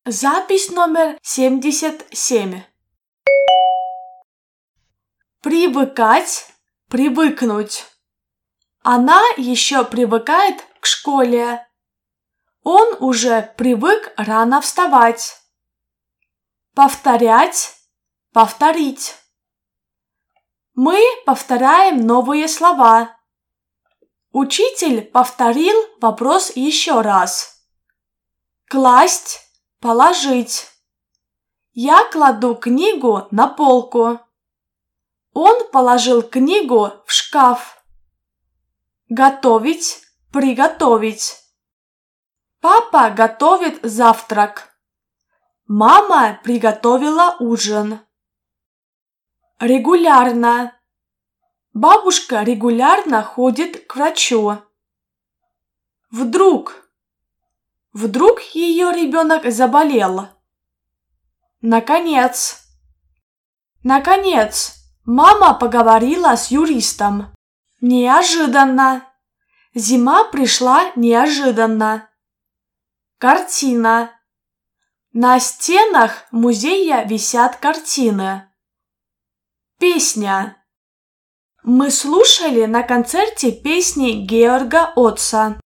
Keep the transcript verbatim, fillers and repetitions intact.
Запись номер семьдесят семь. Привыкать, привыкнуть. Она еще привыкает к школе. Он уже привык рано вставать. Повторять, повторить. Мы повторяем новые слова. Учитель повторил вопрос еще раз. Класть, положить. Я кладу книгу на полку. Он положил книгу в шкаф. Готовить, приготовить. Папа готовит завтрак. Мама приготовила ужин. Регулярно. Бабушка регулярно ходит к врачу. Вдруг. Вдруг ее ребенок заболел. Наконец. Наконец. Мама поговорила с юристом. Неожиданно. Зима пришла неожиданно. Картина. На стенах музея висят картины. Песня. Мы слушали на концерте песни Георга Отца.